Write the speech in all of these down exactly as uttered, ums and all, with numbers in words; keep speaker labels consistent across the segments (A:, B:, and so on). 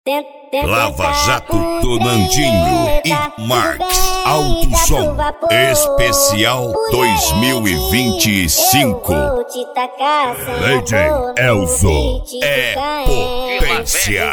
A: Lava Jato Tonandinho e Marx Alto Som Especial dois mil e vinte e cinco. D J Elzo é potência.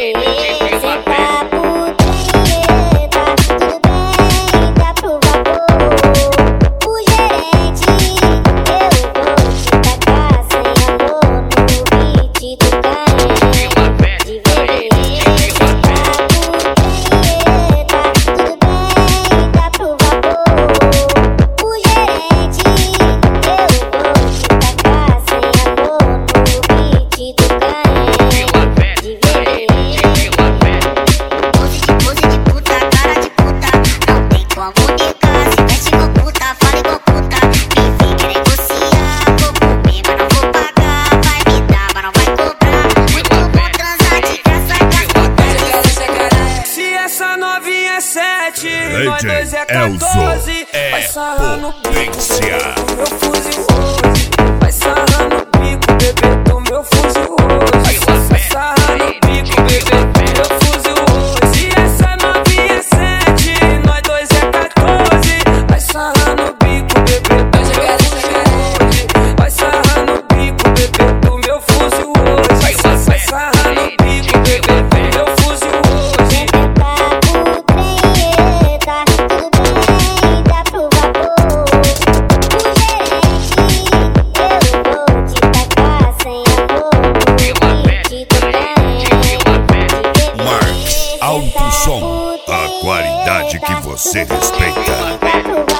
B: Nós dois é quatorze, vai sarrando o bico do meu fuzil hoje. Vai sarrando o bico, bebê, do meu fuzil hoje. Vai sarrando o bico, bebê, do meu fuzil hoje. Se essa novinha é sete, nós dois é quatorze. Vai sarrando o bico, bebê, do meu fuzil hoje. Vai sarrando o bico, bebê, do meu fuzil hoje. Vai sarrando o bico, bebê, do meu fuzil hoje.
A: Marx Alto Som, a qualidade que você respeita.